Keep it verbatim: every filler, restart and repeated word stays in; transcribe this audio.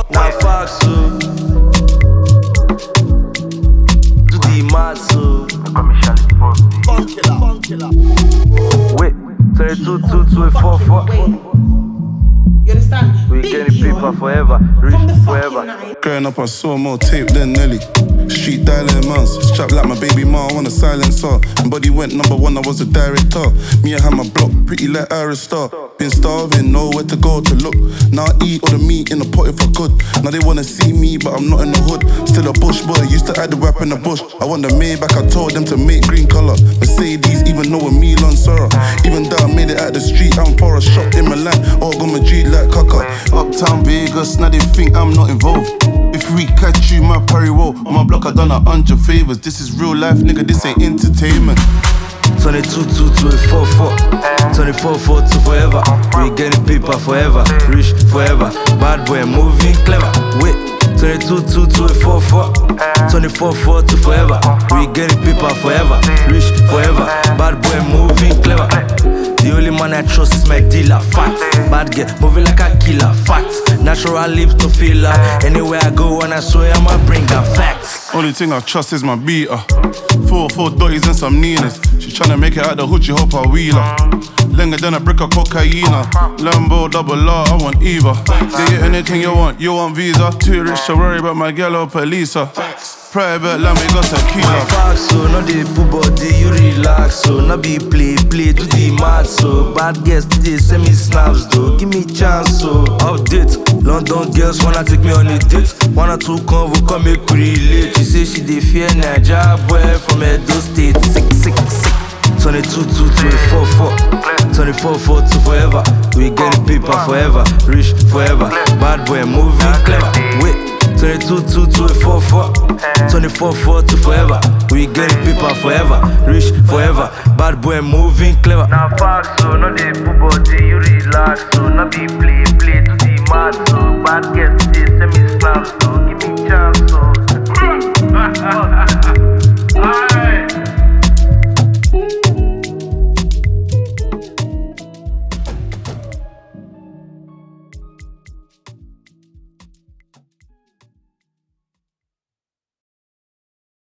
Now facts so do the mad so. Fun killer, fun killer. Wait, twenty-two, two, two, four, four. You understand? We Big getting John paper forever, rich from the forever. fucking night. Growing up, I saw more tape than Nelly. Street dialing mouse, strapped like my baby ma on a silencer. And body went number one, I was a director. Me, I had my block, pretty like Iris Star. Been starving, nowhere to go to look. Now I eat all the meat in the pot if I could. Now they wanna see me, but I'm not in the hood. Still a bush boy, used to hide the rap in the bush. I want the Maybach, I told them to make green color. Mercedes, even though with Milan Sora. Even though I made it out the street, I'm for a shop in Milan. Or go Madrid like Kaka. Uptown Vegas, now they think I'm not involved. If we catch you, my parry roll. On my block, I done a hundred favors. This is real life, nigga, this ain't entertainment. Twenty-two, two, two, four, four. Twenty-four, four, two, forever. We getting paper forever, rich forever. Bad boy moving clever. Wait, twenty-two, two, two, four, four. Twenty-four, four, two, forever. We getting paper forever, rich forever. Bad boy moving clever. The only man I trust is my dealer, fat. Bad girl, moving like a killer, fat. Natural lips to feel her. Anywhere I go, and I swear I'ma bring her facts. Only thing I trust is my beater. Four, four dotties and some Ninas. She tryna make it out the hood, she hope I wheeler. Longer than a brick of cocaine. Lambo, double R, I want either. Get you anything you want, you want visa. Too rich to worry about my gal or police. Private land, we got tequila. Facts so, no dey put body, you relax so. No be play, play, do the mad so. Bad girls today send me snaps though, give me chance so. Update, London girls wanna take me on a date. One or two convo come make we relate. She say she dey fear Naija boy from Edo State. Sick, sick, sick. Twenty-two, two, twenty-four, four. Twenty-four, four, two forever. We getting paper forever, rich forever. Bad boy moving clever. Wait, twenty-two, two, twenty-four, four. Twenty-four, four, two forever. We getting paper forever, rich forever. Bad boy moving clever. Now facts so, no dey put body, you relax so. No be play, play to the mad so. Bad girls